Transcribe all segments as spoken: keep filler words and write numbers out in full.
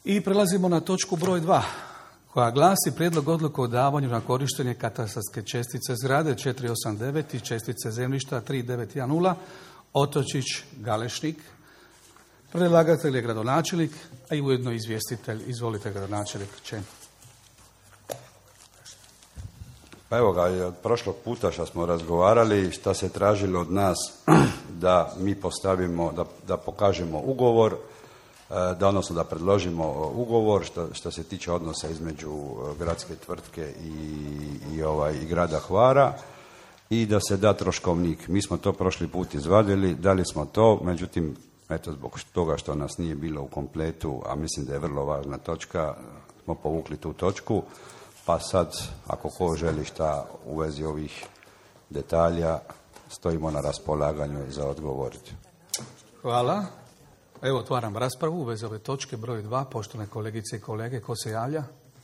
I prelazimo na točku broj dva, koja glasi prijedlog odluke o davanju na korištenje katastarske čestice zgrade četiri osam devet i čestice zemljišta tri devet jedan nula, Otočić Galešnik. Predlagatelj je gradonačelnik, a i ujedno izvjestitelj. Izvolite, gradonačelnik. Pa evo ga, od prošlog puta što smo razgovarali, što se tražilo od nas da mi postavimo, da, da pokažemo ugovor, da odnosno da predložimo ugovor što, što se tiče odnosa između gradske tvrtke i, i, ovaj, i grada Hvara i da se da troškovnik. Mi smo to prošli put izvadili, dali smo to, međutim, eto, zbog toga što nas nije bilo u kompletu, a mislim da je vrlo važna točka, smo povukli tu točku, pa sad, ako ko želi šta u vezi ovih detalja, stojimo na raspolaganju za odgovoriti. Hvala. Evo, otvaram raspravu u vezi ove točke broj dva. Poštovane kolegice i kolege, ko se javlja?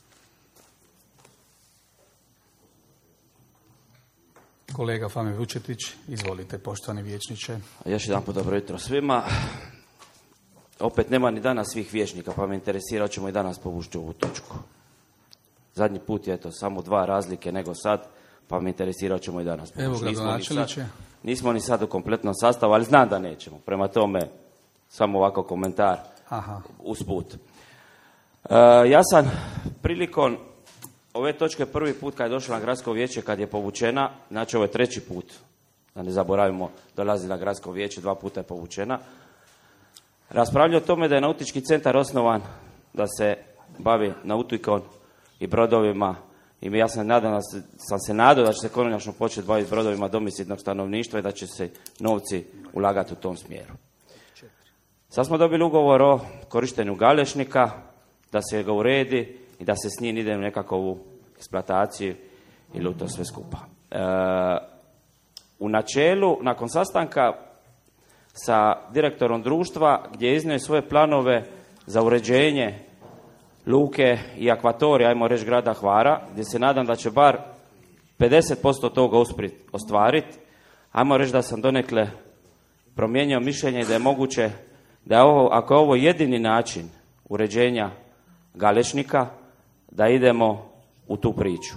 Kolega Fame Vučetić, izvolite, poštovani vijećniče. Još jedan put dobro jutro svima. Opet nema ni danas svih vijećnika, pa me interesira, ćemo i danas povući ovu točku. Zadnji put je to samo dva razlike nego sad, pa me interesira, ćemo i danas povući. Evo, gradonačelniče. Nismo, nismo ni sad u kompletnom sastavu, ali znam da nećemo. Prema tome, samo ovako komentar. Aha. Usput. E, ja sam prilikom ove točke prvi put kad je došla na gradsko vijeće, kad je povučena, znači ovo je treći put, da ne zaboravimo, dolazi na gradsko vijeće, dva puta je povučena, raspravljao o tome da je nautički centar osnovan da se bavi nautikom i brodovima i ja sam, nadam, sam se nadao da će se konačno početi baviti brodovima domicilnog stanovništva i da će se novci ulagati u tom smjeru. Sad smo dobili ugovor o korištenju Galešnika, da se ga uredi i da se s njim ide u nekakvu eksploataciju ili u to sve skupa. E, u načelu, nakon sastanka sa direktorom društva, gdje je iznio svoje planove za uređenje luke i akvatorija, ajmo reći grada Hvara, gdje se nadam da će bar pedeset posto toga uspjeti ostvariti, ajmo reći da sam donekle promijenio mišljenje da je moguće da je ovo, ako je ovo jedini način uređenja Galešnika, da idemo u tu priču.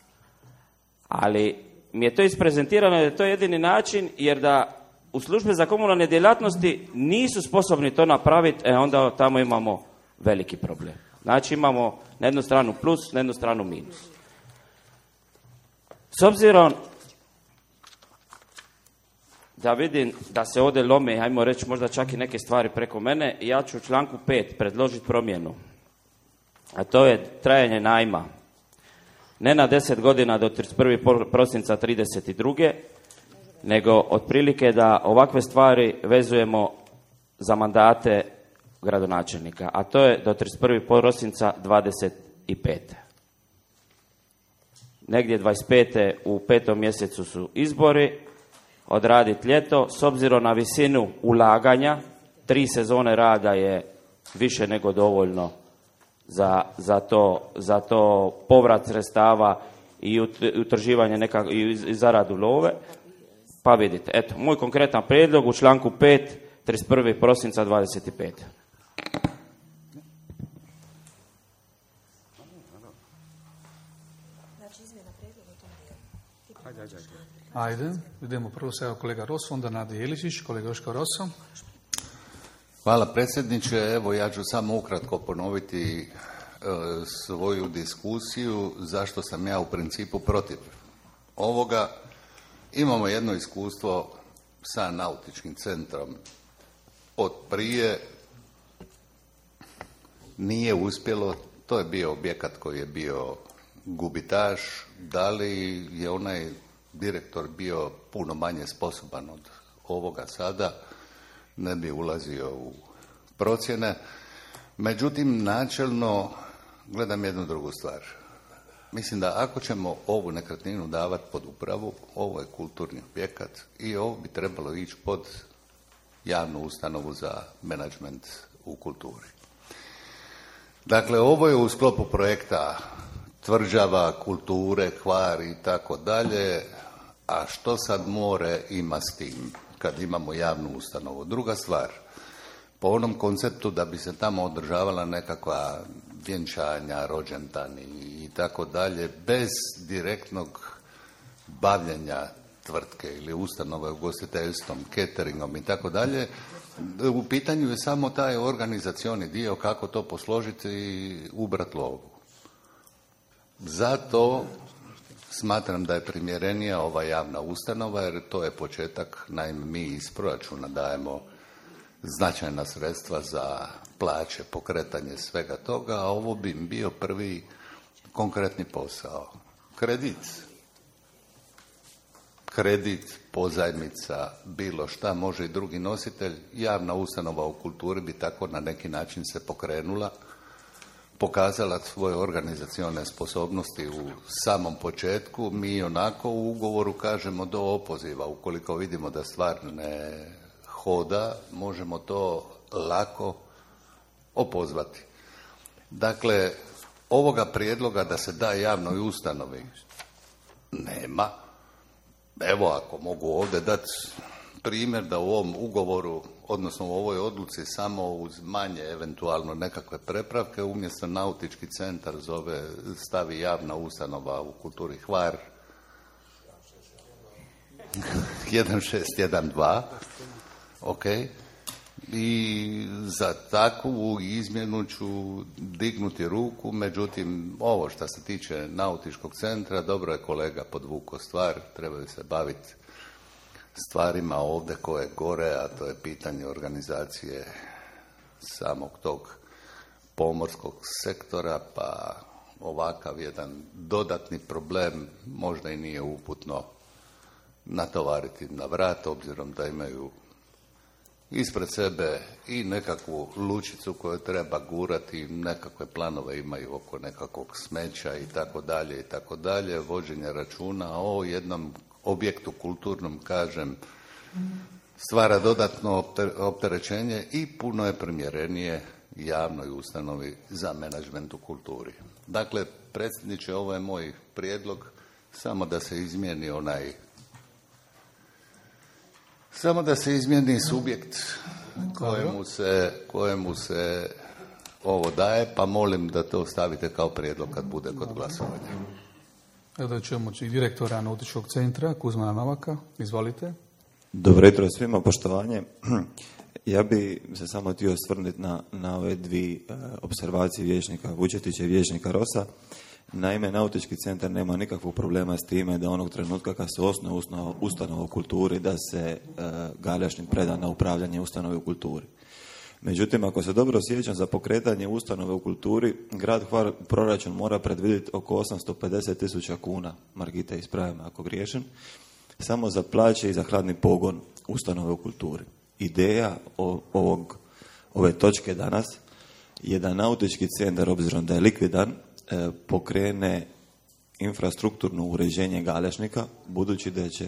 Ali mi je to isprezentirano da je to jedini način, jer da u službi za komunalne djelatnosti nisu sposobni to napraviti, e onda tamo imamo veliki problem. Znači imamo na jednu stranu plus, na jednu stranu minus. S obzirom da vidim da se ovdje lome, ajmo reći možda čak i neke stvari preko mene, ja ću u članku pet predložiti promjenu. A to je trajanje najma. Ne na deset godina do trideset prvog prosinca trideset druge nego otprilike da ovakve stvari vezujemo za mandate gradonačelnika, a to je do trideset prvog prosinca dvadeset pete. Negdje dvadeset pete u petom mjesecu su izbori, odraditi ljeto, s obzirom na visinu ulaganja, tri sezone rada je više nego dovoljno za, za, to, za to povrat sredstava i utrživanje nekak, i zaradu love. Pa vidite, eto, moj konkretan prijedlog u članku pet, trideset prvog prosinca dvadeset pete. Ajde, idemo prvo sa kolega Ros, onda Nada Jeličić, kolega Joško Roso. Hvala predsjedniče, evo ja ću samo ukratko ponoviti e, svoju diskusiju zašto sam ja u principu protiv ovoga. Imamo jedno iskustvo sa nautičkim centrom od prije, nije uspjelo, to je bio objekat koji je bio gubitaš, da li je onaj direktor bio puno manje sposoban od ovoga sada, ne bi ulazio u procjene. Međutim, načelno gledam jednu drugu stvar. Mislim da ako ćemo ovu nekretninu davati pod upravu, ovo je kulturni objekat i ovo bi trebalo ići pod javnu ustanovu za menadžment u kulturi. Dakle, ovo je u sklopu projekta tvrđava, kulture, Hvar i tako dalje, a što sad more ima s tim kad imamo javnu ustanovu? Druga stvar, po onom konceptu da bi se tamo održavala nekakva vjenčanja, rođendani i tako dalje, bez direktnog bavljenja tvrtke ili ustanove ugostiteljstvom, cateringom i tako dalje. U pitanju je samo taj organizacioni dio, kako to posložiti i ubrati lovu. Zato smatram da je primjerenija ova javna ustanova, jer to je početak. Naime, mi iz proračuna dajemo značajna sredstva za plaće, pokretanje svega toga, a ovo bi im bio prvi konkretni posao. Kredit. Kredit, pozajmica, bilo šta, može i drugi nositelj. Javna ustanova u kulturi bi tako na neki način se pokrenula, pokazala svoje organizacione sposobnosti u samom početku. Mi onako u ugovoru kažemo do opoziva. Ukoliko vidimo da stvar ne hoda, možemo to lako opozvati. Dakle, ovoga prijedloga da se da javnoj ustanovi nema. Evo, ako mogu ovdje dati primjer da u ovom ugovoru, odnosno u ovoj odluci, samo uz manje eventualno nekakve prepravke, umjesto nautički centar zove, stavi javna ustanova u kulturi Hvar jedan šest jedan dva, ok, i za takvu izmjenu ću dignuti ruku. Međutim, ovo što se tiče nautičkog centra, dobro je kolega podvukao stvar, trebaju se baviti stvarima ovdje koje gore, a to je pitanje organizacije samog tog pomorskog sektora, pa ovakav jedan dodatni problem možda i nije uputno natovariti na vrat, obzirom da imaju ispred sebe i nekakvu lučicu koju treba gurati, nekakve planove imaju oko nekakvog smeća i tako dalje i tako dalje, vođenje računa o jednom objektu kulturnom, kažem, stvara dodatno opterećenje i puno je primjerenije javnoj ustanovi za menadžment u kulturi. Dakle, predsjedniče, ovo je moj prijedlog, samo da se izmijeni onaj Samo da se izmijeni subjekt kojemu se, kojemu se ovo daje, pa molim da to stavite kao prijedlog kad bude kod glasovanja. Evo da ćemo i direktora Nautičkog centra, Kuzmana Novaka. Izvolite. Dobro jutro svima, poštovanje. Ja bi se samo htio osvrnuti na, na ove dvije uh, observacije vijećnika Vučetića i vijećnika Rosa. Naime, Nautički centar nema nikakvog problema s time da onog trenutka kad se osnuje ustanova u kulturi, da se uh, Galjašnik preda na upravljanje ustanove u kulturi. Međutim, ako se dobro sjećam, za pokretanje ustanove u kulturi, grad Hvar proračun mora predvidjeti oko osamsto pedeset tisuća kuna, Margita ispravim ako griješim, samo za plaće i za hladni pogon ustanove u kulturi. Ideja o, ovog, ove točke danas je da Nautički centar, obzirom da je likvidan, e, pokrene infrastrukturno uređenje Galjašnika, budući da će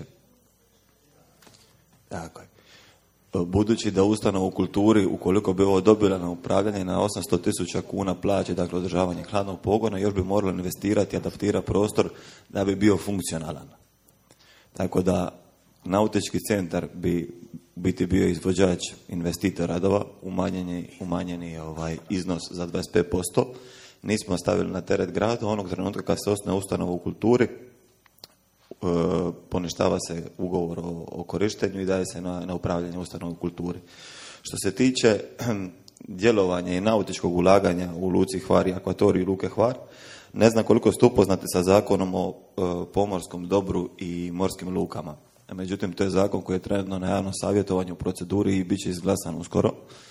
tako je, budući da ustanova u kulturi, ukoliko bi ovo dobila na upravljanje na osamsto tisuća kuna plaće, dakle održavanje hladnog pogona, još bi moralo investirati i adaptirati prostor da bi bio funkcionalan. Tako da Nautički centar bi biti bio izvođač investitor radova, umanjeni, umanjeni ovaj iznos za dvadeset pet posto. Nismo stavili na teret grada. Onog trenutka kad se osnuje ustanova u kulturi, e, poništava se ugovor o, o korištenju i daje se na, na upravljanje ustanova u kulturi. Što se tiče djelovanja i nautičkog ulaganja u Luci Hvar i akvatoriji Luke Hvar, ne znam koliko ste upoznati sa zakonom o e, pomorskom dobru i morskim lukama. Međutim, to je zakon koji je trenutno na javnom savjetovanju u proceduri i bit će izglasan uskoro.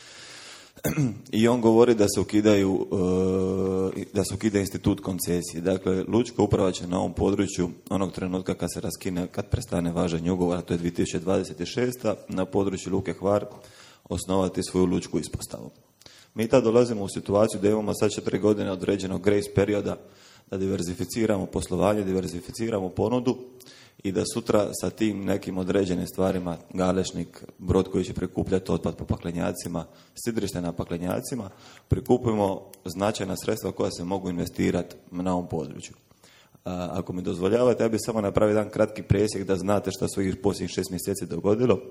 I on govori da se ukidaju, da se ukida institut koncesije. Dakle, lučka uprava će na ovom području onog trenutka kad se raskine, kad prestane važenje ugovora, to je dvije tisuće dvadeset šesta. na području Luke Hvar osnovati svoju lučku ispostavu. Mi tad dolazimo u situaciju da imamo sad četiri godine određenog grace perioda da diverzificiramo poslovanje, diverzificiramo ponudu i da sutra sa tim nekim određenim stvarima, Galešnik, brod koji će prikupljati otpad po paklenjacima, sidrište na paklenjacima, prikupimo značajna sredstva koja se mogu investirati na ovom području. A, ako mi dozvoljavate, ja bih samo napravio jedan kratki presjek da znate što se u posljednjih šest mjeseci dogodilo.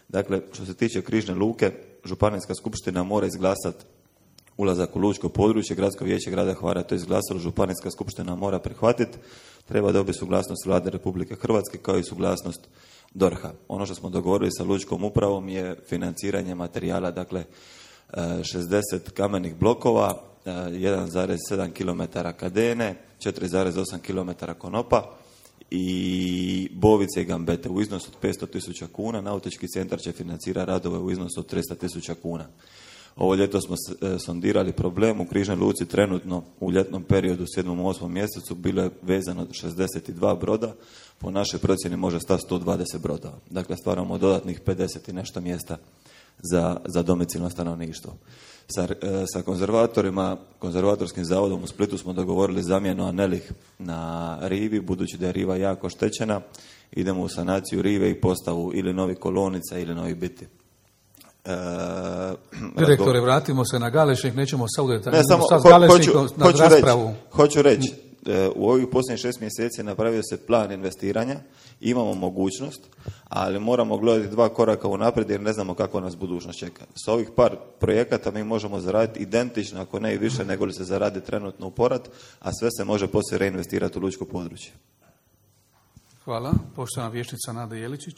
Dakle, što se tiče Križne luke, Županijska skupština mora izglasati ulazak u lučko područje, Gradsko vijeće grada Hvara to je izglasalo, Županijska skupština mora prihvatiti, treba dobiti suglasnost Vlade Republike Hrvatske kao i suglasnost D O R H-a. Ono što smo dogovorili sa lučkom upravom je financiranje materijala, dakle šezdeset kamenih blokova, jedan zarez sedam kilometara kadene, četiri zarez osam kilometara konopa i bovice i gambete u iznosu od petsto tisuća kuna. Nautički centar će financirati radove u iznosu od tristo tisuća kuna. Ovo ljeto smo sondirali problem u Križnoj luci, trenutno u ljetnom periodu u sedmom i osmom mjesecu bilo je vezano šezdeset dva broda, po našoj procjeni može stati sto dvadeset brodova. Dakle, stvaramo dodatnih pedeset i nešto mjesta za, za domicilno stanovništvo. Sa, sa konzervatorima, konzervatorskim zavodom u Splitu smo dogovorili zamjenu anelih na rivi, budući da je riva jako oštećena, idemo u sanaciju rive i postavu ili novi kolonica ili novi biti. E, Direktore, vratimo se na Galešnik, nećemo sad udjeti. Ne, samo sad ho, Galešnikom hoću, na hoću raspravu. Reći, hoću reći, u ovih posljednjih šest mjeseci napravio se plan investiranja, imamo mogućnost, ali moramo gledati dva koraka unaprijed jer ne znamo kako nas budućnost čeka. S ovih par projekata mi možemo zaraditi identično, ako ne i više, nego li se zaradi trenutno u porat, a sve se može poslije reinvestirati u lučko područje. Hvala. Poštovana vijećnica Nada Jeličić.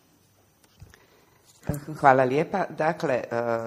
Hvala lijepa. Dakle,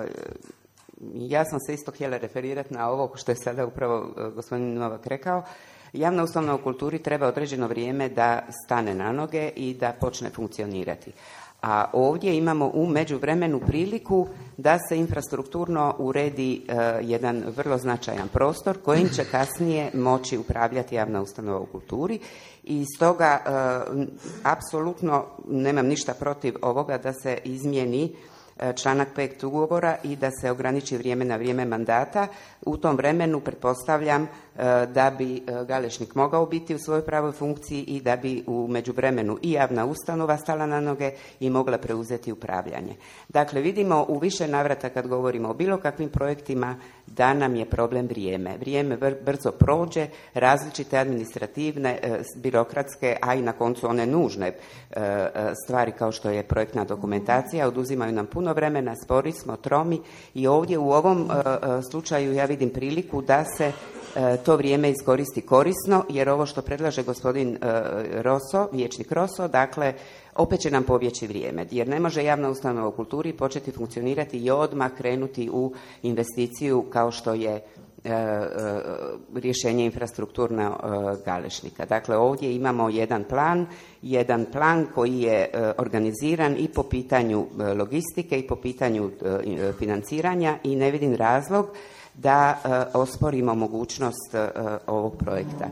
ja sam se isto htjela referirati na ovo što je sada upravo gospodin Novak rekao. Javna ustanova u kulturi treba određeno vrijeme da stane na noge i da počne funkcionirati. A ovdje imamo u međuvremenu priliku da se infrastrukturno uredi uh, jedan vrlo značajan prostor kojim će kasnije moći upravljati javna ustanova u kulturi i stoga uh, apsolutno nemam ništa protiv ovoga da se izmijeni članak pet ugovora i da se ograniči vrijeme na vrijeme mandata. U tom vremenu pretpostavljam da bi Galešnik mogao biti u svojoj pravoj funkciji i da bi u međuvremenu i javna ustanova stala na noge i mogla preuzeti upravljanje. Dakle, vidimo u više navrata kad govorimo o bilo kakvim projektima da nam je problem vrijeme. Vrijeme brzo prođe, različite administrativne, birokratske, a i na koncu one nužne stvari kao što je projektna dokumentacija oduzimaju nam puno vremena, spori smo, tromi i ovdje u ovom slučaju ja vidim priliku da se to vrijeme iskoristi korisno, jer ovo što predlaže gospodin Roso, vijećnik Roso, dakle, opet će nam pobjeći vrijeme, jer ne može javna ustanova u kulturi početi funkcionirati i odmah krenuti u investiciju kao što je rješenje infrastrukturno Galešnika. Dakle, ovdje imamo jedan plan, jedan plan koji je organiziran i po pitanju logistike i po pitanju financiranja i ne vidim razlog da osporimo mogućnost ovog projekta.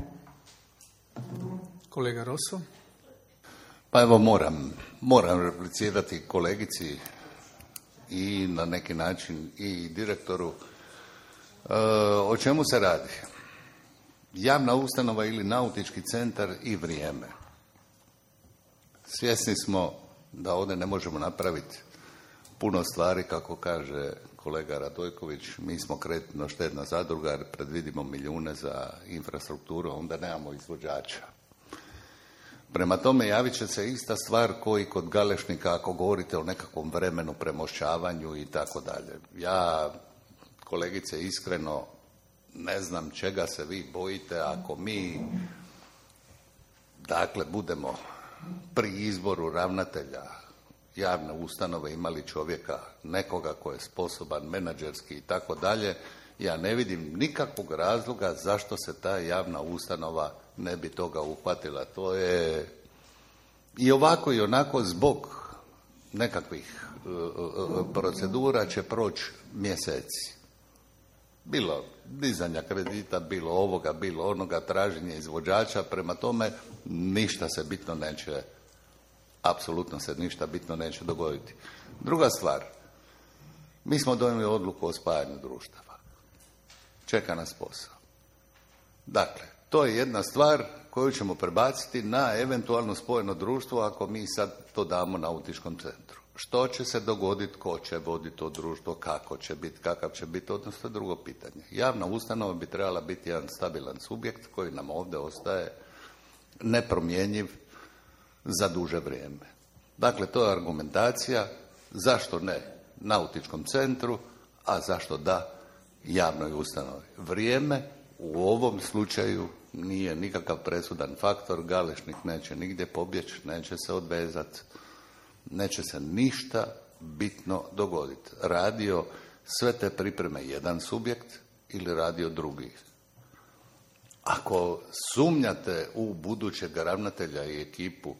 Kolega Rosso. Pa evo moram, moram replicirati kolegici i na neki način i direktoru. E, o čemu se radi? Javna ustanova ili nautički centar i vrijeme. Svjesni smo da ovdje ne možemo napraviti puno stvari, kako kaže kolega Radojković, mi smo kreditno štedna zadruga jer predvidimo milijune za infrastrukturu, onda nemamo izvođača. Prema tome javit će se ista stvar koji kod Galešnika ako govorite o nekakvom vremenu, premošćavanju i tako dalje. Ja, kolegice, iskreno ne znam čega se vi bojite ako mi dakle budemo pri izboru ravnatelja javne ustanove imali čovjeka, nekoga ko je sposoban menadžerski i tako dalje, ja ne vidim nikakvog razloga zašto se ta javna ustanova ne bi toga uhvatila. To je i ovako i onako zbog nekakvih uh, procedura će proći mjeseci. Bilo dizanja kredita, bilo ovoga, bilo onoga, traženje izvođača, prema tome ništa se bitno neće, apsolutno se ništa bitno neće dogoditi. Druga stvar, mi smo donijeli odluku o spajanju društava. Čeka nas posao. Dakle, to je jedna stvar koju ćemo prebaciti na eventualno spojeno društvo ako mi sad to damo nautičkom centru. Što će se dogoditi, ko će voditi to društvo, kako će biti, kakav će biti, odnosno drugo pitanje. Javna ustanova bi trebala biti jedan stabilan subjekt koji nam ovdje ostaje nepromjenjiv za duže vrijeme. Dakle, to je argumentacija Zašto ne nautičkom centru, a zašto da javnoj ustanovi? Vrijeme u ovom slučaju nije nikakav presudan faktor, Galešnik neće nigdje pobjeći, neće se odvezati, neće se ništa bitno dogoditi. Radio sve te pripreme jedan subjekt ili radio drugi. Ako sumnjate u budućeg ravnatelja i ekipu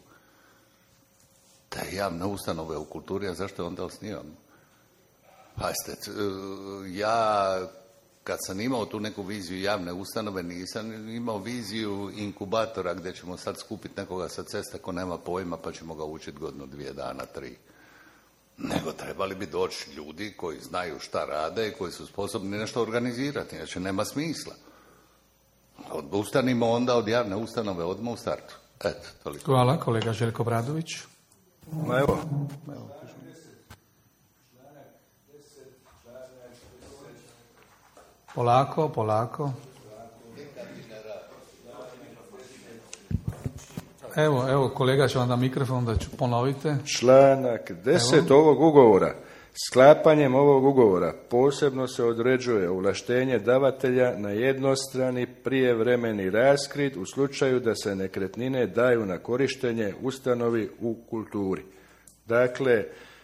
te javne ustanove u kulturi, a zašto onda osnivamo? Pazite, ja kad sam imao tu neku viziju javne ustanove, nisam imao viziju inkubatora gdje ćemo sad skupiti nekoga sa ceste ko nema pojma pa ćemo ga učiti godinu, dvije dana, tri. Nego trebali bi doći ljudi koji znaju šta rade i koji su sposobni nešto organizirati, inače nema smisla. Odustanimo onda od javne ustanove odmah u startu. Eto, toliko. Hvala, kolega Željko Bradović. Ma evo. Polako, polako. Evo, evo, kolega će vam da mikrofon da ću ponovite. Članak deset evo. Ovog ugovora. Sklapanjem ovog ugovora posebno se određuje ovlaštenje davatelja na jednostrani prijevremeni raskid u slučaju da se nekretnine daju na korištenje ustanovi u kulturi. Dakle,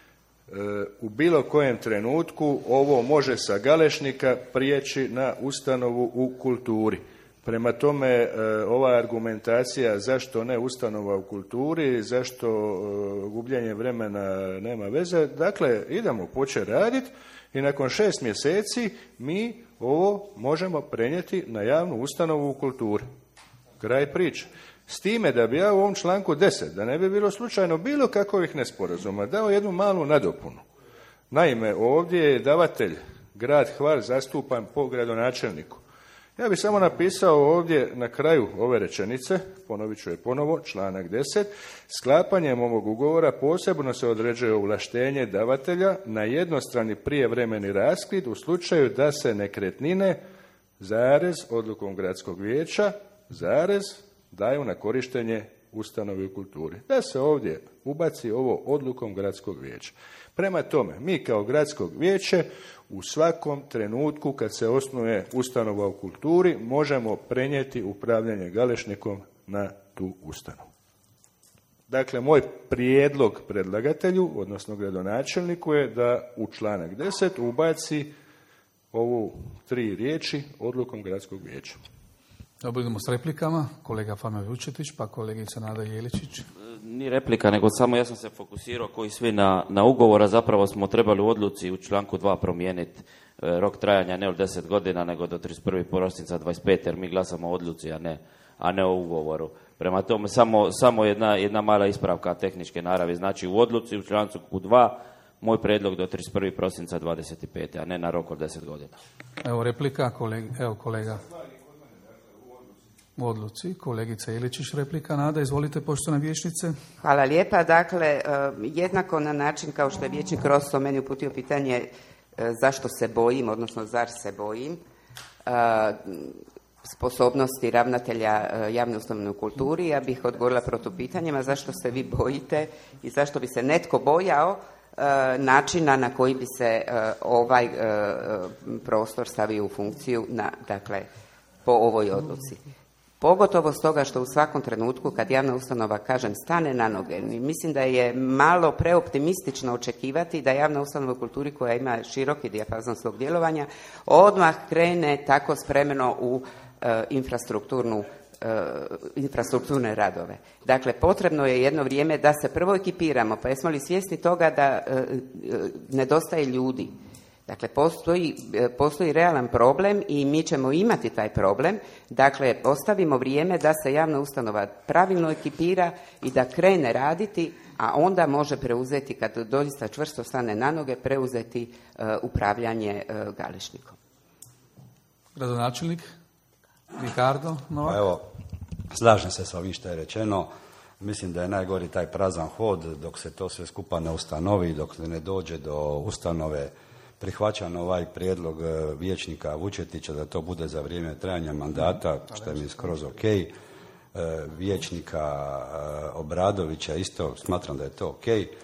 u bilo kojem trenutku ovo može sa Galešnika prijeći na ustanovu u kulturi. Prema tome, ova argumentacija zašto ne ustanova u kulturi, zašto gubljenje vremena nema veze, dakle, idemo početi raditi i nakon šest mjeseci mi ovo možemo prenijeti na javnu ustanovu u kulturi. Kraj priče. S time da bi ja u ovom članku deset, da ne bi bilo slučajno bilo kakvih nesporazuma, dao jednu malu nadopunu. Naime, ovdje je davatelj grad Hvar zastupan po gradonačelniku. Ja bih samo napisao ovdje na kraju ove rečenice, ponovit ću je ponovo, članak deset, sklapanjem ovog ugovora posebno se određuje ovlaštenje davatelja na jednostrani prijevremeni raskid u slučaju da se nekretnine, zarez, odlukom gradskog vijeća, zarez, daju na korištenje ustanovi u kulturi. Da se ovdje ubaci ovo odlukom gradskog vijeća. Prema tome, mi kao gradsko vijeće u svakom trenutku kad se osnuje ustanova u kulturi možemo prenijeti upravljanje Galešnikom na tu ustanovu. Dakle, moj prijedlog predlagatelju, odnosno gradonačelniku, je da u članak deset ubaci ovu tri riječi odlukom gradskog vijeća. Dobro, idemo s replikama. Kolega Fame Vučetić, pa kolegica Nada Jeličić. Ni replika, nego samo ja sam se fokusirao koji svi na, na ugovor, a zapravo smo trebali u odluci u članku dva promijeniti e, rok trajanja ne od deset godina, nego do trideset prvog prosinca dvadeset pete, jer mi glasamo o odluci, a ne, a ne o ugovoru. Prema tome, samo, samo jedna, jedna mala ispravka tehničke naravi. Znači, u odluci u članku dva moj predlog do trideset prvog prosinca dvadeset pete, a ne na rok od deset godina. Evo replika, kolega, evo kolega. U odluci, kolegica Iličić, replika. Nada, izvolite, poštovana vijećnice. Hvala lijepa. Dakle, jednako na način kao što je vijećnik Rosso meni uputio pitanje zašto se bojim, odnosno zar se bojim sposobnosti ravnatelja javne ustanove u kulturi, ja bih odgovorila protupitanjima zašto se vi bojite i zašto bi se netko bojao načina na koji bi se ovaj prostor stavio u funkciju na, dakle, po ovoj odluci. Pogotovo stoga što u svakom trenutku kad javna ustanova, kažem, stane na noge, mislim da je malo preoptimistično očekivati da javna ustanova u kulturi koja ima široki dijapazon svog djelovanja odmah krene tako spremno u e, infrastrukturnu infrastrukturne radove. Dakle, potrebno je jedno vrijeme da se prvo ekipiramo, pa jesmo li svjesni toga da e, nedostaje ljudi. Dakle, postoji, postoji realan problem i mi ćemo imati taj problem. Dakle, ostavimo vrijeme da se javna ustanova pravilno ekipira i da krene raditi, a onda može preuzeti, kad doista čvrsto stane na noge, preuzeti uh, upravljanje uh, Galešnikom. Gradonačelnik Ricardo Novak. Pa evo, slažem se sa ovim što je rečeno. Mislim da je najgori taj prazan hod dok se to sve skupa ne ustanovi, dok ne dođe do ustanove. Prihvaćam ovaj prijedlog vijećnika Vučetića da to bude za vrijeme trajanja mandata, što je mi skroz ok. Vijećnika Obradovića isto smatram da je to ok.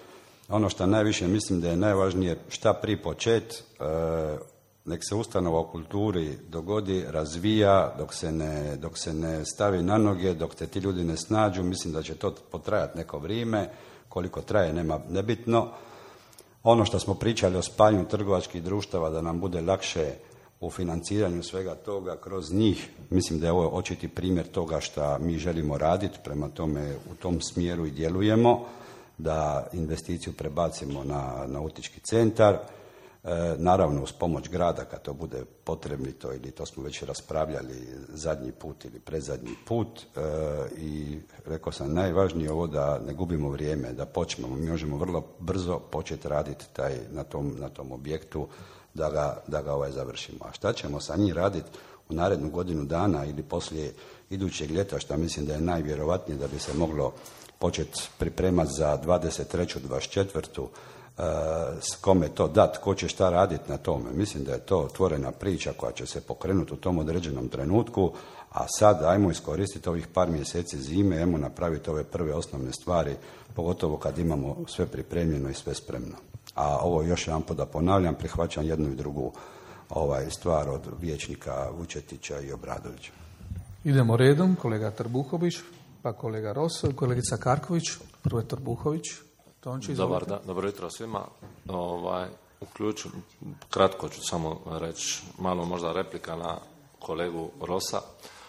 ono što najviše mislim da je najvažnije šta pri počet, e, nek se ustanova u kulturi dogodi, razvija, dok se, ne, dok se ne stavi na noge, dok te ti ljudi ne snađu, mislim da će to potrajati neko vrijeme, koliko traje nema nebitno. Ono što smo pričali o spajanju trgovačkih društava da nam bude lakše u financiranju svega toga kroz njih, mislim da je ovo očiti primjer toga što mi želimo raditi, prema tome u tom smjeru i djelujemo, da investiciju prebacimo na nautički centar, e, naravno uz pomoć grada kad to bude potrebito, ili to smo već raspravljali zadnji put ili predzadnji put, e, i rekao sam najvažnije ovo da ne gubimo vrijeme, da počnemo, mi možemo vrlo brzo početi raditi taj, na, tom, na tom objektu, da ga, da ga ovaj završimo. A šta ćemo sa njim raditi u narednu godinu dana ili poslije idućeg ljeta, što mislim da je najvjerovatnije da bi se moglo početi pripremati za dvadeset treću dvadeset četvrtu Uh, s kome to dat, ko će šta raditi na tome. Mislim da je to otvorena priča koja će se pokrenuti u tom određenom trenutku, a sad ajmo iskoristiti ovih par mjeseci zime, ajmo napraviti ove prve osnovne stvari, pogotovo kad imamo sve pripremljeno i sve spremno. A ovo još jedan put da ponavljam, prihvaćam jednu i drugu ovaj, stvar od vijećnika Vučetića i Obradovića. Idemo redom, kolega Trbuhović, pa kolega Roso, kolegica Karković, prvo je Trbuhović. Tonči, Dobar dan, dobro jutro svima. Ovaj, uključu, kratko ću samo reći, malo možda replika na kolegu Rosa.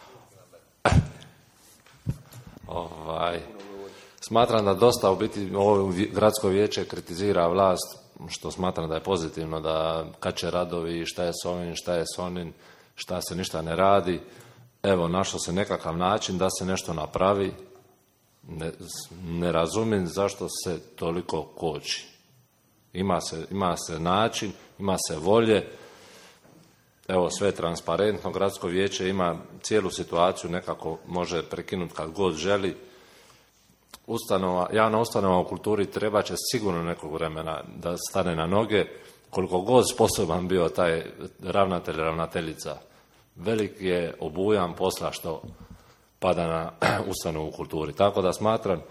ovaj, smatram da dosta u biti ovo gradsko vijeće kritizira vlast, što smatram da je pozitivno, da kače radovi, šta je s ovim, šta je s onim, šta se ništa ne radi. Evo, našao se nekakav način da se nešto napravi. Ne, ne razumijem zašto se toliko koči. Ima se, ima se način, ima se volje, evo sve je transparentno, gradsko vijeće ima cijelu situaciju, nekako može prekinuti kad god želi. Ustanova, javna ustanova u kulturi treba će sigurno nekog vremena da stane na noge, koliko god sposoban bio taj ravnatelj, ravnateljica. Velik je obujam posla što pada na ustanovu u kulturi. Tako da smatram,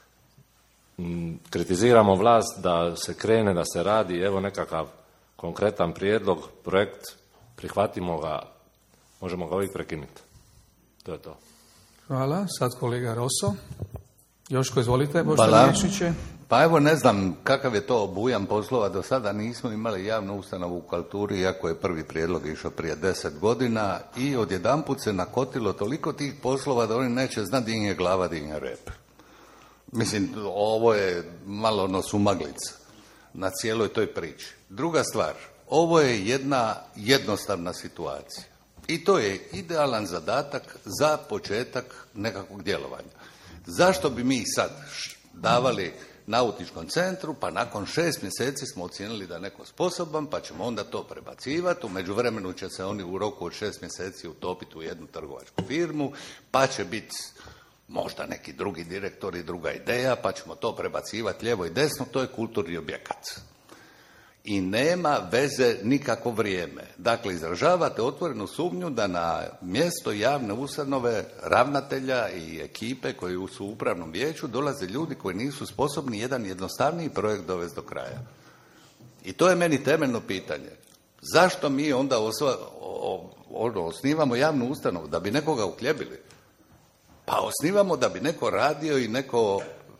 m, kritiziramo vlast da se krene, da se radi, evo nekakav konkretan prijedlog, projekt, prihvatimo ga, možemo ga uvijek prekinuti. To je to. Hvala. Sad kolega Roso. Joško, izvolite, Boštvo Mješiće. Pa evo, ne znam kakav je to obujam poslova, do sada nismo imali javnu ustanovu u kulturi, iako je prvi prijedlog išao prije deset godina i odjedanput se nakotilo toliko tih poslova da oni neće znati di im je glava, di im je rep. Mislim, ovo je malo ono sumaglica na cijeloj toj priči. Druga stvar, ovo je jedna jednostavna situacija i to je idealan zadatak za početak nekakvog djelovanja. Zašto bi mi sad davali nautičkom centru, pa nakon šest mjeseci smo ocijenili da je neko sposoban, pa ćemo onda to prebacivati, u međuvremenu će se oni u roku od šest mjeseci utopiti u jednu trgovačku firmu, pa će biti možda neki drugi direktor i druga ideja, pa ćemo to prebacivati lijevo i desno, to je kulturni objekat. I nema veze nikakvo vrijeme. Dakle, izražavate otvorenu sumnju da na mjesto javne ustanove, ravnatelja i ekipe koji su u upravnom vijeću dolaze ljudi koji nisu sposobni jedan jednostavniji projekt dovesti do kraja. I to je meni temeljno pitanje. Zašto mi onda osva, o, o, osnivamo javnu ustanovu? Da bi nekoga uhljebili? Pa osnivamo da bi neko radio i neko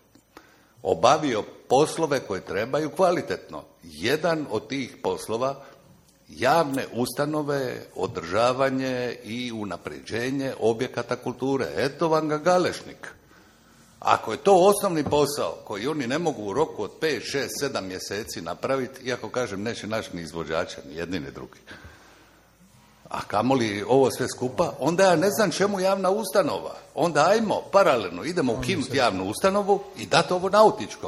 obavio poslove koje trebaju kvalitetno. Jedan od tih poslova, javne ustanove, održavanje i unapređenje objekata kulture. Eto vam ga Galešnik. Ako je to osnovni posao koji oni ne mogu u roku od pet, šest, sedam mjeseci napraviti, iako kažem neće naći ni izvođača, ni jedni ni drugi, a kamoli ovo sve skupa, onda ja ne znam čemu javna ustanova. Onda ajmo, paralelno, idemo ukinuti javnu ustanovu i dati ovo nautičkom.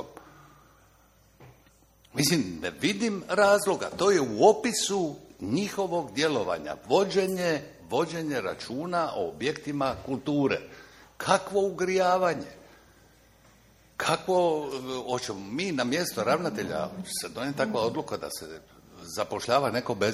Mislim, ne vidim razloga. To je u opisu njihovog djelovanja. Vođenje, vođenje računa o objektima kulture. Kakvo ugrijavanje? Kakvo, hoćemo mi na mjesto ravnatelja se donijeti takva odluka da se zapošljava neko bez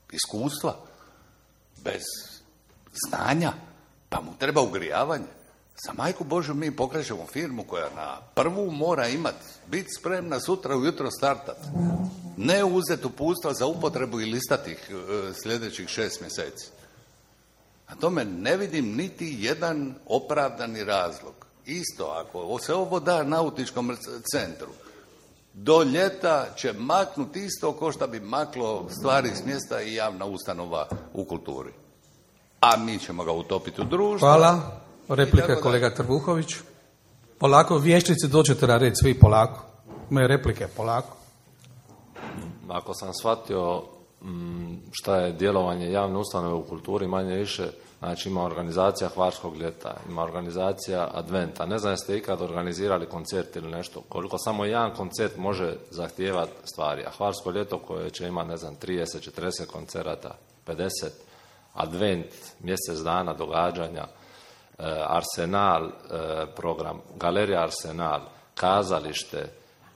iskustva, bez znanja, pa mu treba ugrijavanje. Za majku Božju mi pokrećemo firmu koja na prvu mora imati, biti spremna sutra ujutro startat. Ne uzeti uputstva za upotrebu i listati ih sljedećih šest mjeseci. A tome ne vidim niti jedan opravdani razlog. Isto, ako se ovo da nautičkom centru, do ljeta će maknuti isto ko što bi maklo stvari s mjesta i javna ustanova u kulturi. A mi ćemo ga utopiti u društvu. Hvala. Replika kolega Trbuhović. Polako, vješnici, dođete na red, svi polako. Imaju replike, polako. Ako sam shvatio šta je djelovanje javne ustanove u kulturi, manje više, znači ima organizacija Hvarskog ljeta, ima organizacija Adventa. Ne znam jeste ikad organizirali koncert ili nešto, koliko samo jedan koncert može zahtijevati stvari. A Hvarsko ljeto koje će imati, ne znam, trideset četrdeset koncerata, pedeset, Advent, mjesec dana događanja, Arsenal program, Galerija Arsenal, kazalište,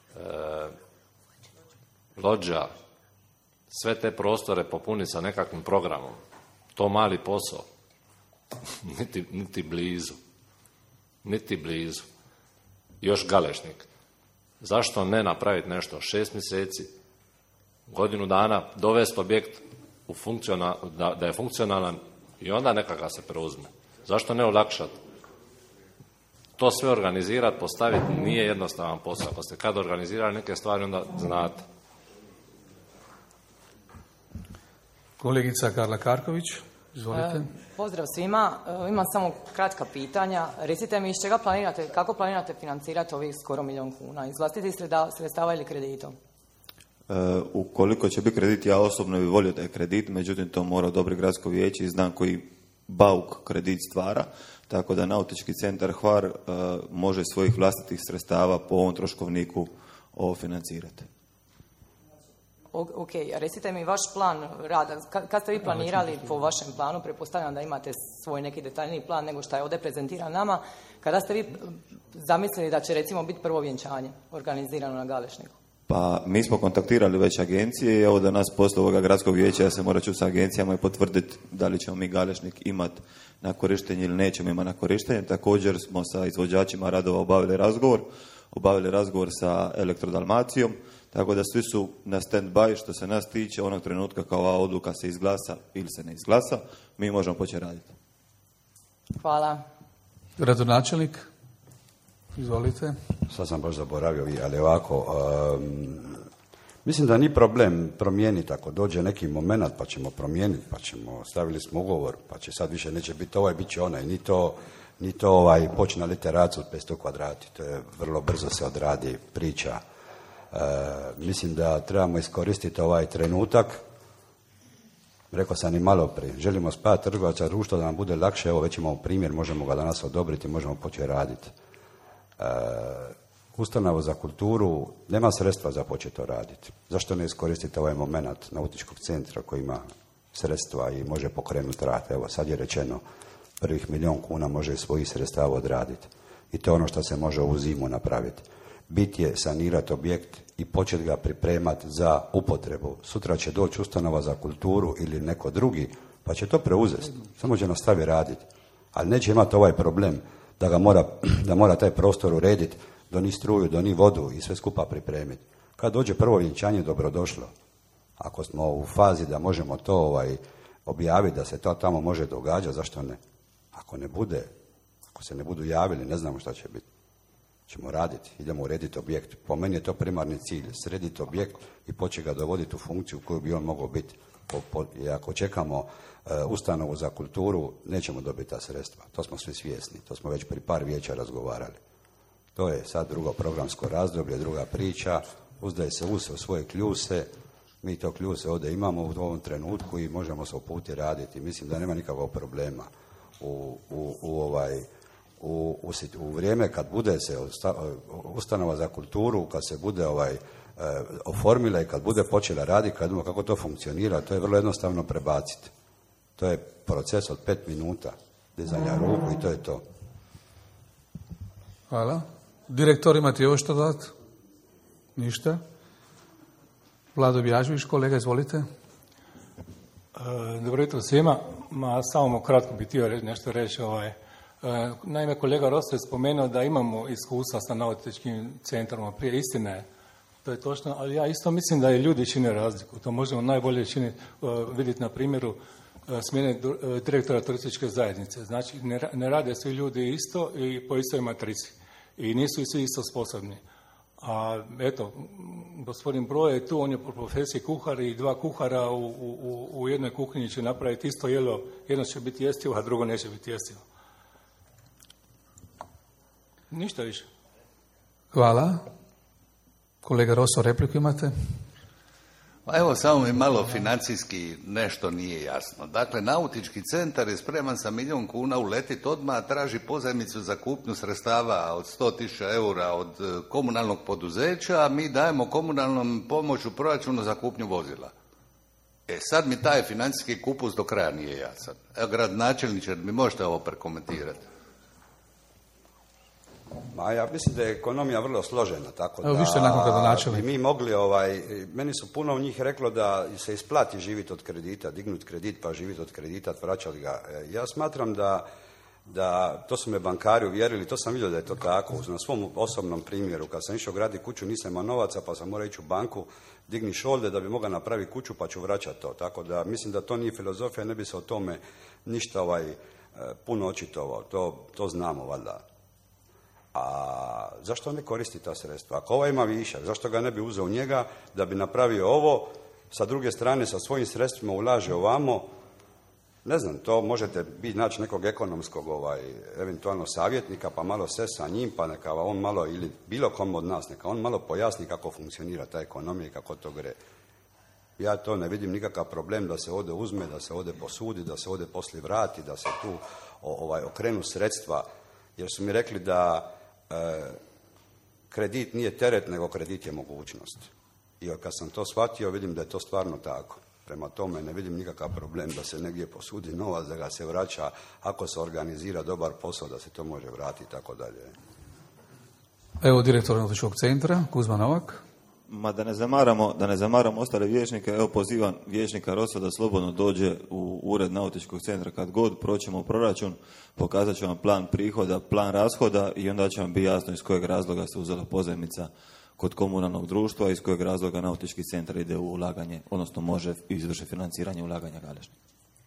lođa, sve te prostore popuni sa nekakvim programom. To mali posao. Niti, niti blizu. Niti blizu. Još Galešnik. Zašto ne napraviti nešto? Šest mjeseci, godinu dana, dovesti objekt u funkcional, da, da je funkcionalan i onda nekako se preuzme. Zašto ne olakšati? To sve organizirati, postaviti nije jednostavan posao. Ako ste kad organizirali neke stvari, onda znate. Kolegica Karla Karković, izvolite. E, pozdrav svima. E, imam samo kratka pitanja. Recite mi iz čega planirate, kako planirate financirati ovih skoro milijun kuna? Iz vlastitih sredstava ili kreditom? E, ukoliko će biti kredit, ja osobno bih volio da je kredit, međutim to mora odobri gradsko vijeće i znam koji bauk kredit stvara, tako da Nautički centar Hvar e, može svojih vlastitih sredstava po ovom troškovniku ovo financirati. Ok, recite mi vaš plan rada, kad ste vi planirali po vašem planu, pretpostavljam da imate svoj neki detaljniji plan nego što je ovdje prezentiran nama, kada ste vi zamislili da će recimo biti prvo vjenčanje organizirano na Galešniku? Pa mi smo kontaktirali već agencije i evo da nas poslije ovoga gradskog vijeća ja se morat ću sa agencijama i potvrditi da li ćemo mi Galešnik imati na korištenje ili nećemo imati na korištenje. Također smo sa izvođačima radova obavili razgovor, obavili razgovor sa Elektrodalmacijom, tako da svi su na stand-by što se nas tiče onog trenutka kao ova odluka se izglasa ili se ne izglasa, mi možemo početi raditi. Hvala. Gradonačelnik, izvolite. Sad sam baš zaboravio, ali ovako, um, mislim da nije problem promijeniti, ako dođe neki moment pa ćemo promijeniti, pa ćemo, stavili smo ugovor, pa će sad više neće biti ovaj, bit će onaj, ni to, ni to ovaj, počne literac od petsto kvadrati, to je vrlo brzo se odradi priča. Uh, mislim da trebamo iskoristiti ovaj trenutak, rekao sam i malo prije, želimo spajati trgovaca društva da nam bude lakše, evo već imamo primjer, možemo ga danas odobriti, možemo početi raditi. Uh, Ustanova za kulturu nema sredstva za početi to raditi. Zašto ne iskoristiti ovaj moment Nautičkog centra koji ima sredstva i može pokrenuti rad? Evo, sad je rečeno, prvih milijun kuna može svojih sredstava odraditi. I to je ono što se može u zimu napraviti. Bit je sanirati objekt i početi ga pripremati za upotrebu. Sutra će doći ustanova za kulturu ili neko drugi, pa će to preuzeti. Samo će nastavi raditi. Ali neće imati ovaj problem da ga mora, da mora taj prostor urediti, doni struju, doni vodu i sve skupa pripremiti. Kad dođe prvo vjenčanje, dobrodošlo. Ako smo u fazi da možemo to ovaj, objaviti, da se to tamo može događati, zašto ne? Ako ne bude, ako se ne budu javili, ne znamo šta će biti. Ćemo raditi, idemo urediti objekt. Po meni je to primarni cilj, srediti objekt i početi ga dovoditi u funkciju koju bi on mogao biti. Po, po, I ako čekamo uh, ustanovu za kulturu, nećemo dobiti ta sredstva. To smo svi svjesni, to smo već pri par vijeća razgovarali. To je sad drugo programsko razdoblje, druga priča, uzdaje se use u svoje kljuse, mi to kljuse ovdje imamo u ovom trenutku i možemo se uputiti raditi. Mislim da nema nikakvog problema u, u, u, ovaj, u, u, u vrijeme kad bude se ustanova za kulturu, kad se bude ovaj, oformila i kad bude počela raditi, kad vidimo kako to funkcionira, to je vrlo jednostavno prebaciti. To je proces od pet minuta, dizanja ruku i to je to. Hvala. Direktor, imate još što dati? Ništa. Vlado Bjažović, kolega, izvolite. E, dobro jutro svima. Ma, samo kratko bih htio nešto reći. Ovaj, Naime, kolega Rosso je spomenuo da imamo iskustva sa nautičkim centrama prije, istine, to je točno, ali ja isto mislim da i ljudi čine razliku. To možemo najbolje činiti, vidjeti na primjeru smjene direktora turističke zajednice. Znači, ne rade svi ljudi isto i po istoj matrici. I nisu svi isto sposobni. A eto, gospodin Broj je tu, on je po profesiji kuhar i dva kuhara u, u, u jednoj kuhinji će napraviti isto jelo. Jedno će biti jestivo, a drugo neće biti jestivo. Ništa više. Hvala. Kolega Rosso, repliku imate? Pa evo, samo mi malo financijski nešto nije jasno. Dakle, nautički centar je spreman sa milijun kuna uletiti odmah, a traži pozajmicu za kupnju sredstava od sto tisuća eura od komunalnog poduzeća, a mi dajemo komunalnom pomoć u proračunu za kupnju vozila. E, sad mi taj financijski kupus do kraja nije jasan. Evo, gradonačelniče, mi možete ovo prekomentirati? Ma ja mislim da je ekonomija vrlo složena, tako da Evo, vi ste nakon gradonačelnika. mi mogli, ovaj, meni su puno njih reklo da se isplati živjeti od kredita, dignuti kredit pa živjeti od kredita, vraćali ga. Ja smatram da, da, to su me bankari uvjerili, to sam vidio da je to tako, na svom osobnom primjeru, kad sam išao graditi kuću nisam imao novaca pa sam morao ići u banku, digni šolde da bi mogao napraviti kuću pa ću vraćati to, tako da mislim da to nije filozofija, ne bi se o tome ništa ovaj, puno očitovao, to, to znamo valjda. A zašto ne koristi ta sredstva? Ako ovaj ima višak, zašto ga ne bi uzeo njega da bi napravio ovo, sa druge strane sa svojim sredstvima ulaže ovamo? Ne znam, to možete biti naći nekog ekonomskog ovaj, eventualno savjetnika, pa malo se sa njim, pa neka on malo, ili bilo kom od nas, neka on malo pojasni kako funkcionira ta ekonomija i kako to gre. Ja to ne vidim nikakav problem da se ode uzme, da se ode posudi, da se ode poslije vrati, da se tu ovaj, okrenu sredstva, jer su mi rekli da e, kredit nije teret, nego kredit je mogućnost. I kad sam to shvatio, vidim da je to stvarno tako. Prema tome ne vidim nikakav problem da se negdje posudi novac, da ga se vraća, ako se organizira dobar posao, da se to može vratiti i tako dalje. Evo direktor nautičkog centra, Kuzma Novak. Ma da ne zamaramo, da ne zamaramo ostale vijećnike, evo pozivam vijećnika Rossa da slobodno dođe u ured nautičkog centra kad god proćemo u proračun, pokazat ću vam plan prihoda, plan rashoda i onda će vam biti jasno iz kojeg razloga se uzela pozajmica kod komunalnog društva i iz kojeg razloga nautički centar ide u ulaganje, odnosno može izvršiti financiranje ulaganja Galešnika.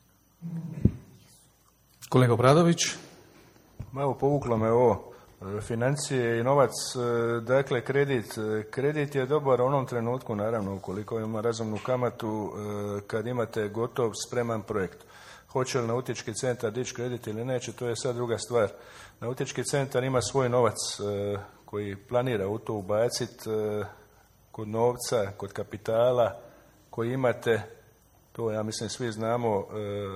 Kolega Obradović. Ma evo, povuklo me ovo. Financije i novac, dakle kredit. Kredit je dobar u onom trenutku, naravno, ukoliko ima razumnu kamatu, kad imate gotov, spreman projekt. Hoće li nautički centar dići kredit ili neće, to je sad druga stvar. Nautički centar ima svoj novac koji planira u to ubaciti kod novca, kod kapitala koji imate. To, ja mislim, svi znamo.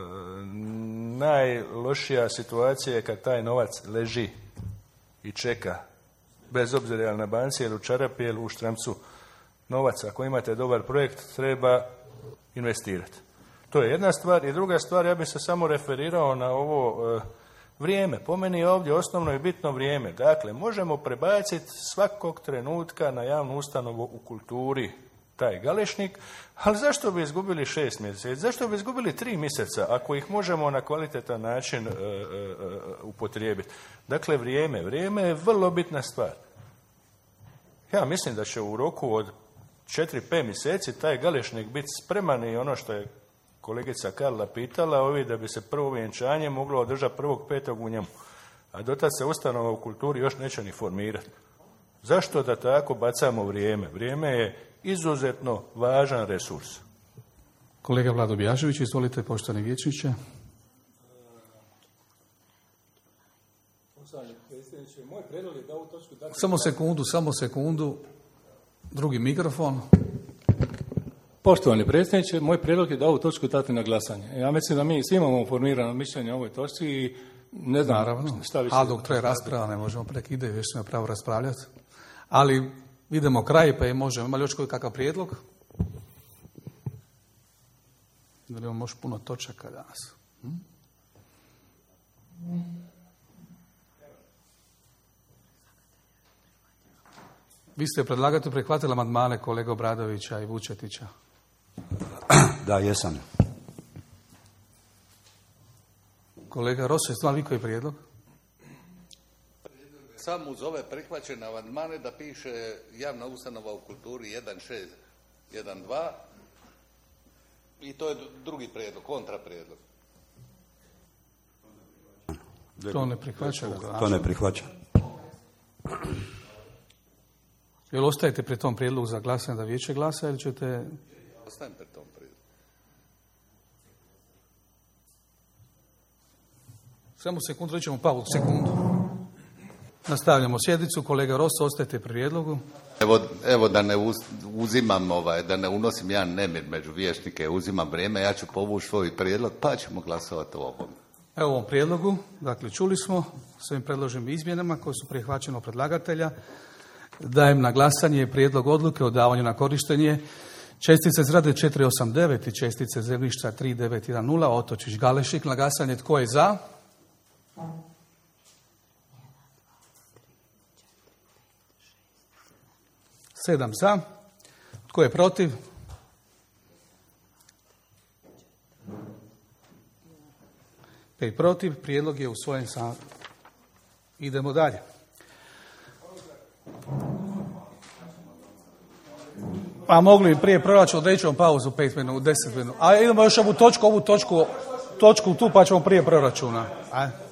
Najlošija situacija je kad taj novac leži i čeka, bez obzira je li na banci ili u čarapi ili u štramcu. Novac, ako imate dobar projekt, treba investirati. To je jedna stvar. I druga stvar, ja bih se samo referirao na ovo e, vrijeme. Po meni je ovdje osnovno i bitno vrijeme. Dakle, možemo prebaciti svakog trenutka na javnu ustanovu u kulturi taj Galešnik, ali zašto bi izgubili šest mjeseci? Zašto bi izgubili tri mjeseca ako ih možemo na kvalitetan način e, e, e, upotrijebiti? Dakle, vrijeme. Vrijeme je vrlo bitna stvar. Ja mislim da će u roku od četiri pet mjeseci taj Galešnik biti spreman i ono što je kolegica Karla pitala, ovi da bi se prvo vjenčanje moglo održati prvog petog u njemu. A dotad se ustanova u kulturi još neće ni formirati. Zašto da tako bacamo vrijeme? Vrijeme je izuzetno važan resurs. Kolega Vlado Bjažević, izvolite, poštovani vijećniče. Samo sekundu, samo sekundu. Drugi mikrofon. Poštovani predsjedniče, moj prijedlog je da ovu točku dati na glasanje. Ja mislim da mi svi imamo formirano mišljenje o ovoj točci i ne znam Naravno. šta više. A dok traje rasprava ne možemo prekidati, još smo pravo raspravljati. Ali idemo kraj pa je možemo. Ima li još koji kakav prijedlog? Da li imamo još puno točaka danas? Hm? Vi ste predlagatelj prihvatili amandmane kolega Obradovića i Vučetića? Da, jesam. Kolega Rosso, jeste li vi koji prijedlog? samo uz ove prihvaćene amandmane da piše javna ustanova u kulturi jedan šest jedan dva i to je drugi prijedlog, kontra prijedlog. To ne prihvaća. To ne prihvaća. Jel ostajete pri tom prijedlogu za glasanje da vijeće glasa ili ćete... Ostajem pri tom prijedlogu. Samo sekundu, rećemo pauzu, sekundu. Nastavljamo sjednicu. Kolega Rosso, ostajete pri prijedlogu. Evo, evo da ne uz, uzimam, ovaj, da ne unosim jedan nemir među vijećnike, uzimam vrijeme, ja ću povući svoj prijedlog, pa ćemo glasovati o ovom. Evo ovom prijedlogu, dakle čuli smo s ovim predloženim izmjenama koje su prihvaćene od predlagatelja. Dajem na glasanje prijedlog odluke o davanju na korištenje čestice zgrade četiri osam devet i čestice zemljišta tri devet jedan nula, Otočić Galešik. Na glasanje tko je za? Sedam za. Tko je protiv? Pet protiv. Prijedlog je usvojen sa... Idemo dalje. A mogli bi prije proračun, odreći ćemo pauzu pet minuta, deset minuta. A idemo još ovu točku, ovu točku, točku tu pa ćemo prije proračuna. Ajde.